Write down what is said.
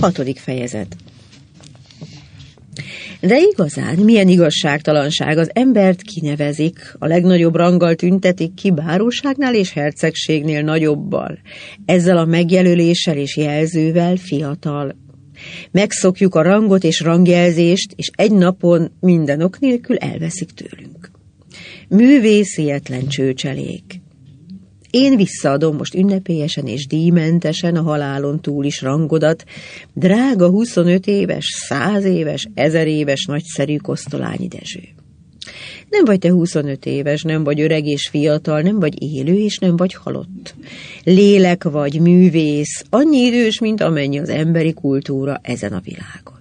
6. fejezet. De igazán, milyen igazságtalanság, az embert kinevezik, a legnagyobb ranggal tüntetik ki, báróságnál és hercegségnél nagyobbal. Ezzel a megjelöléssel és jelzővel fiatal. Megszokjuk a rangot és rangjelzést, és egy napon minden ok nélkül elveszik tőlünk. Művészietlen csőcselék. Én visszaadom most ünnepélyesen és díjmentesen a halálon túl is rangodat, drága 25 éves, 100 éves, 1000 éves nagyszerű Kosztolányi Dezső. Nem vagy te 25 éves, nem vagy öreg és fiatal, nem vagy élő és nem vagy halott. Lélek vagy, művész, annyi idős, mint amennyi az emberi kultúra ezen a világon.